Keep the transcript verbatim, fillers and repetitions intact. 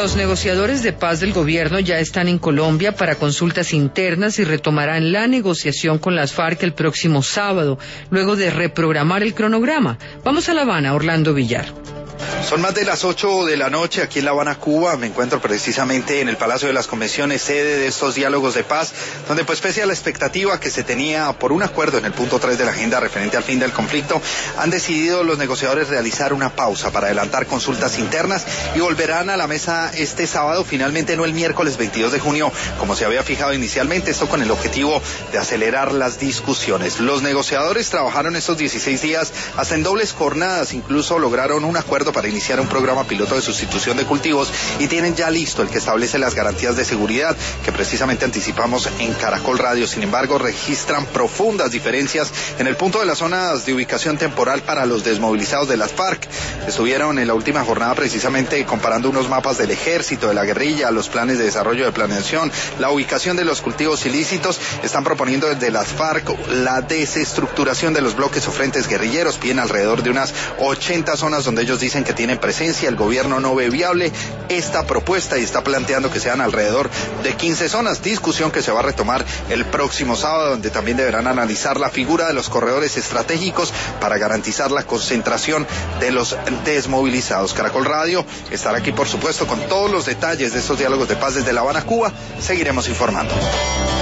Los negociadores de paz del gobierno ya están en Colombia para consultas internas y retomarán la negociación con las FARC el próximo sábado, luego de reprogramar el cronograma. Vamos a La Habana, Orlando Villar. Son más de las ocho de la noche aquí en La Habana, Cuba. Me encuentro precisamente en el Palacio de las Convenciones, sede de estos diálogos de paz, donde pues pese a la expectativa que se tenía por un acuerdo en el punto tres de la agenda referente al fin del conflicto, han decidido los negociadores realizar una pausa para adelantar consultas internas y volverán a la mesa este sábado, finalmente no el miércoles veintidós de junio, como se había fijado inicialmente, esto con el objetivo de acelerar las discusiones. Los negociadores trabajaron estos dieciséis días hasta en dobles jornadas, incluso lograron un acuerdo para iniciar un programa piloto de sustitución de cultivos y tienen ya listo el que establece las garantías de seguridad que precisamente anticipamos en Caracol Radio. Sin embargo, registran profundas diferencias en el punto de las zonas de ubicación temporal para los desmovilizados de las FARC. Estuvieron en la última jornada precisamente comparando unos mapas del ejército, de la guerrilla, los planes de desarrollo de planeación, la ubicación de los cultivos ilícitos. Están proponiendo desde las FARC la desestructuración de los bloques o frentes guerrilleros. Piden alrededor de unas ochenta zonas donde ellos dicen que tienen presencia. El gobierno no ve viable esta propuesta y está planteando que sean alrededor de quince zonas, discusión que se va a retomar el próximo sábado, donde también deberán analizar la figura de los corredores estratégicos para garantizar la concentración de los desmovilizados. Caracol Radio estará aquí, por supuesto, con todos los detalles de estos diálogos de paz desde La Habana, Cuba. Seguiremos informando.